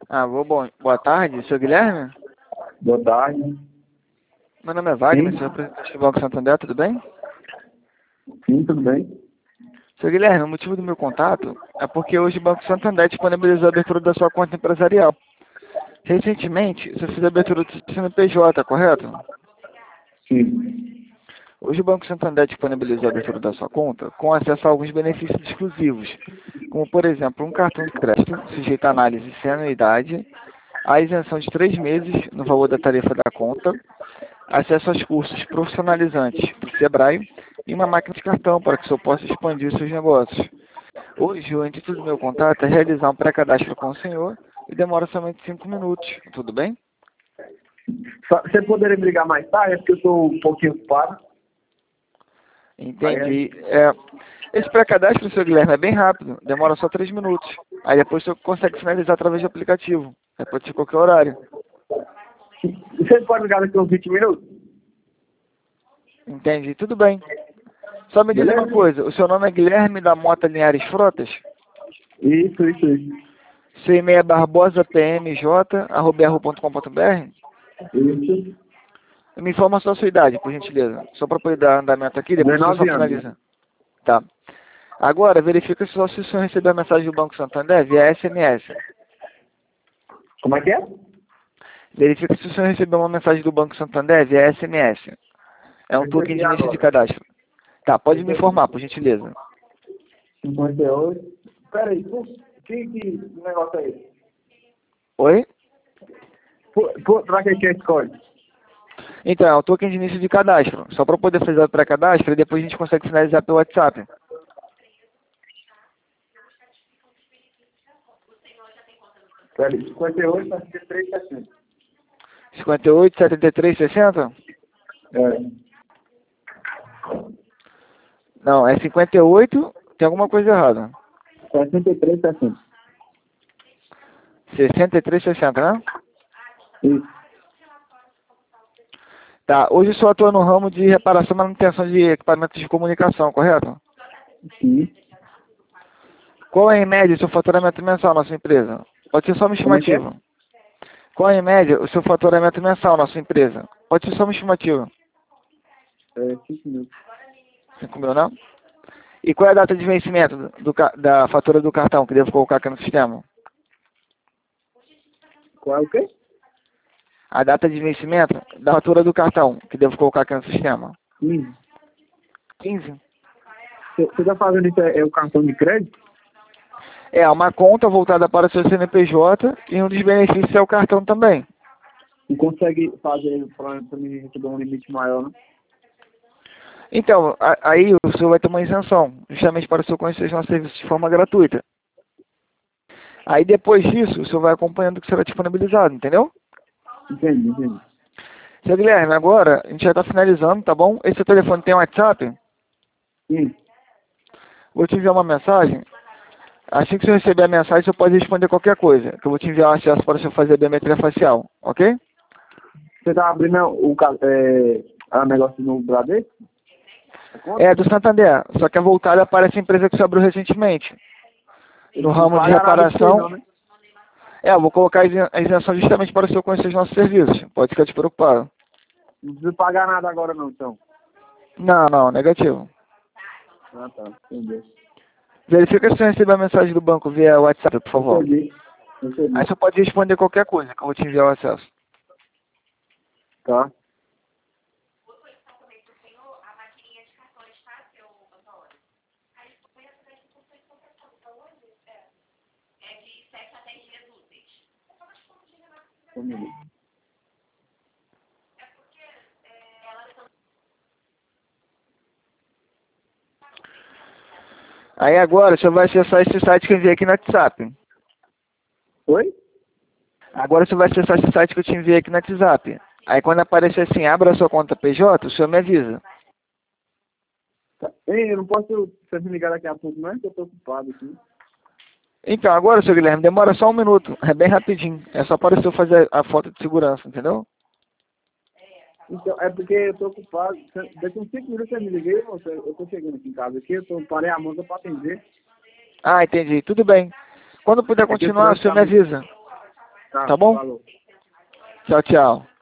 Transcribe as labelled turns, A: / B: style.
A: Boa tarde, senhor Guilherme?
B: Boa tarde.
A: Meu nome é Wagner,
B: Sim.
A: sou representante do Banco Santander, tudo bem?
B: Sim, tudo bem?
A: Senhor Guilherme, o motivo do meu contato é porque hoje o Banco Santander disponibilizou a abertura da sua conta empresarial. Recentemente, você fez a abertura do CNPJ, correto?
B: Sim.
A: Hoje o Banco Santander disponibilizou a abertura da sua conta com acesso a alguns benefícios exclusivos, como, por exemplo, um cartão de crédito sujeito à análise sem anuidade, a isenção de 3 meses no valor da tarifa da conta, acesso aos cursos profissionalizantes do Sebrae e uma máquina de cartão para que o senhor possa expandir seus negócios. Hoje, o intuito do meu contato é realizar um pré-cadastro com o senhor e demora somente 5 minutos, tudo bem?
B: Você poderia me ligar mais tarde? É porque eu estou um pouquinho ocupado.
A: Entendi. Esse pré-cadastro, senhor Guilherme, é bem rápido, demora só 3 minutos. Aí depois o senhor consegue finalizar através do aplicativo. Pode ser qualquer horário.
B: Você pode ligar daqui uns 20 minutos?
A: Entendi, tudo bem. Só me diz
B: Beleza?
A: uma coisa, o seu nome é Guilherme da Mota Linhares Frotas?
B: Isso.
A: Seu e-mail é barbosapmj@yahoo.com.br?
B: Isso.
A: Me informa só a sua idade, por gentileza. Só para poder dar andamento aqui, depois você só
B: 19 anos.
A: finaliza. Tá. Agora, verifica só se o senhor recebeu a mensagem do Banco Santander via SMS.
B: Como é que é?
A: Verifica se o senhor recebeu uma mensagem do Banco Santander via SMS. É um token de
B: Recebi
A: início de
B: agora.
A: cadastro. Tá, pode me informar, por gentileza.
B: 58. Peraí, que negócio é esse?
A: Oi?
B: Pra que é esse código?
A: Então, é um token de início de cadastro. Só para poder fazer o pré-cadastro e depois a gente consegue finalizar pelo WhatsApp.
B: Peraí, 58, 73, 60.
A: 58, 73, 60?
B: É.
A: Não, é 58, tem alguma coisa errada.
B: 63, 60.
A: 63, 60, né?
B: Isso.
A: Tá, hoje o senhor atua no ramo de reparação e manutenção de equipamentos de comunicação, correto?
B: Sim.
A: Qual é, em média, o seu faturamento mensal na sua empresa? Pode ser só uma
B: Como é que é?
A: estimativa. Qual é, em média, o seu faturamento mensal na sua empresa? Pode ser só uma estimativa.
B: 5 minutos.
A: 5 mil, não? E qual é a data de vencimento da fatura do cartão que devo colocar aqui no sistema?
B: Qual é o quê?
A: A data de vencimento da fatura do cartão que devo colocar aqui no sistema?
B: 15.
A: 15.
B: Você está fazendo isso, é o cartão de crédito?
A: É uma conta voltada para o seu CNPJ e um dos benefícios é o cartão também.
B: Não consegue fazer para mim receber um limite maior, né?
A: Então, aí o senhor vai ter uma isenção, justamente para o senhor conhecer os nossos serviços de forma gratuita. Aí depois disso, o senhor vai acompanhando o que será disponibilizado, entendeu?
B: Entendi.
A: Seu Guilherme, agora a gente já está finalizando, tá bom? Esse seu telefone tem WhatsApp?
B: Sim.
A: Vou te enviar uma mensagem. Assim que você receber a mensagem, você pode responder qualquer coisa, que eu vou te enviar o acesso para você fazer a biometria facial, ok?
B: Você está abrindo o negócio no Bradesco?
A: É do Santander, só que é voltada para essa empresa que você abriu recentemente. No ramo de reparação.
B: Não, né?
A: Eu vou colocar a isenção justamente para o senhor conhecer os nossos serviços. Pode ficar despreocupado.
B: Não precisa pagar nada agora não, então.
A: Não, negativo.
B: Ah, tá. Entendi.
A: Verifica se você recebeu a mensagem do banco via WhatsApp, por favor.
B: Recebi.
A: Aí você pode responder qualquer coisa, que eu vou te enviar o acesso.
B: Tá. Um minuto.
A: Aí agora você vai acessar esse site que eu enviei aqui no WhatsApp.
B: Oi?
A: Agora você vai acessar esse site que eu te enviei aqui no WhatsApp. Aí quando aparecer assim, abra a sua conta PJ, o senhor me avisa.
B: Tá. Ei, eu não posso você me ligar daqui a pouco, não é que eu tô ocupado aqui.
A: Então, agora, seu Guilherme, demora só 1 minuto. É bem rapidinho. É só para o senhor fazer a foto de segurança, entendeu?
B: Então, é porque eu tô ocupado. Daqui uns 5 minutos eu me liguei, moça, eu tô chegando aqui em casa aqui, parei a moça pra atender.
A: Ah, entendi. Tudo bem. Quando puder
B: É que o
A: continuar, o
B: trânsito
A: senhor
B: tá
A: me
B: muito...
A: avisa. Tá bom?
B: Falou.
A: Tchau, tchau.